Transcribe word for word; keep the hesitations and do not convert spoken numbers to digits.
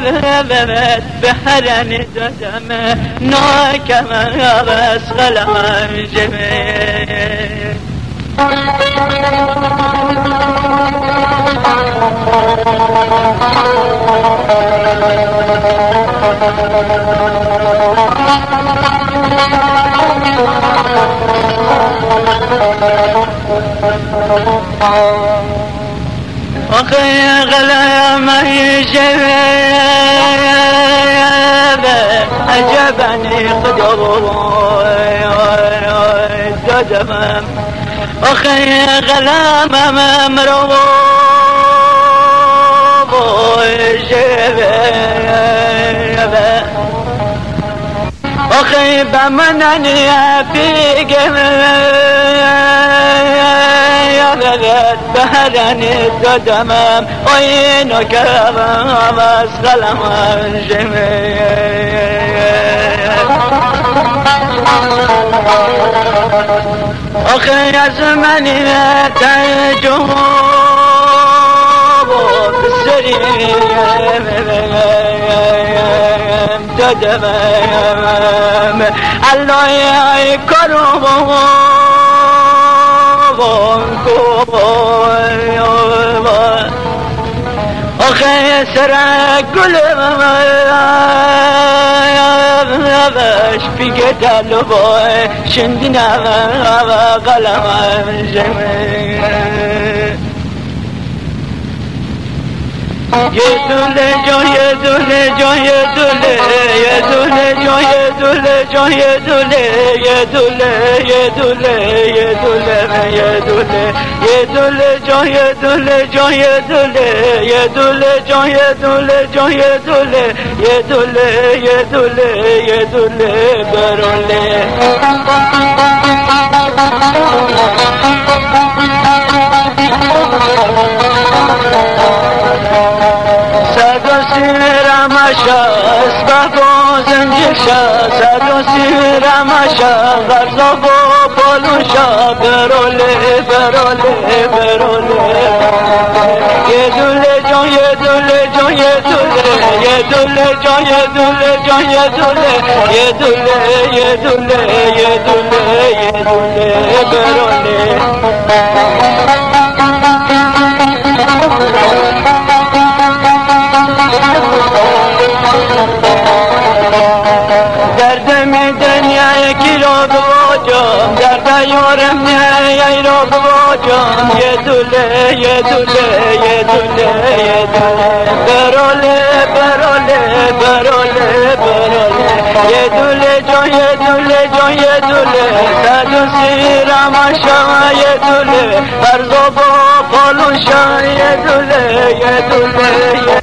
بهرني دم ناكم بس غلام جميل أخي غلام يجيب أجبني قدوي دمم أخي غلام ممروب يجيب أخي بمنني في غلط بهرني دمم وينك بس غلام جميل أخي يا زمني تجوب بالسرير دمم الله يكرمه أخي سرق قلب باش في قتل بوي شندنا غلام جميل يدل جو يدل جو يدل يدل جو يدل جو يدل يدل يدل يدل يدل يدل جو يدل جو يدل يدل جو يدل جو يدل يدل يدل يدل برولي رمشا اسبابو زنجشا سادو سي رمشا غرزبو بولوشا برولي برولي برولي يدولي جو يدولي جو يدولي يدولي جو يدولي جو يدولي يدولي يدولي يدولي يدولي برولي دردم دنیا کیلو بوجم درد یارم نه رو بوجم یه دوله یه دوله یه دوله یه دوله بروله بروله بروله بروله یه دوله جان یه دوله جان یه دوله صدو سیرم آشا یه دوله برزو با پالوشا یه دوله یه دوله